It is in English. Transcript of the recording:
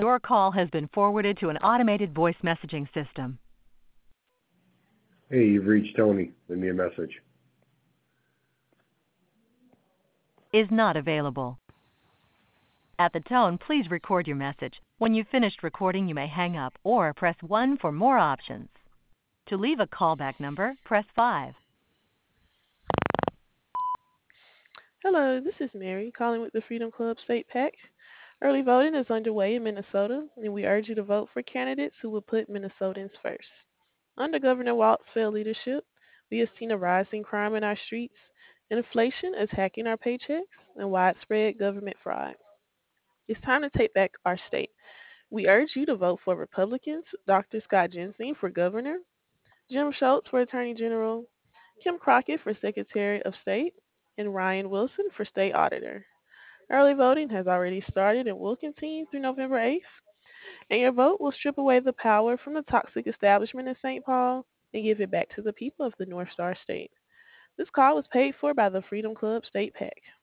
Your call has been forwarded to an automated voice messaging system. Hey, you've reached Tony. Leave me a message. Is not available. At the tone, please record your message. When you've finished recording, you may hang up or press 1 for more options. To leave a callback number, press 5. Hello, this is Mary calling with the Freedom Club State PAC. Early voting is underway in Minnesota, and we urge you to vote for candidates who will put Minnesotans first. Under Governor Walt's failed leadership, we have seen a rise in crime in our streets, inflation is hacking our paychecks, and widespread government fraud. It's time to take back our state. We urge you to vote for Republicans, Dr. Scott Jensen for governor, Jim Schultz for attorney general, Kim Crockett for secretary of state, and Ryan Wilson for state auditor. Early voting has already started and will continue through November 8th, and your vote will strip away the power from the toxic establishment in St. Paul and give it back to the people of the North Star State. This call was paid for by the Freedom Club State PAC.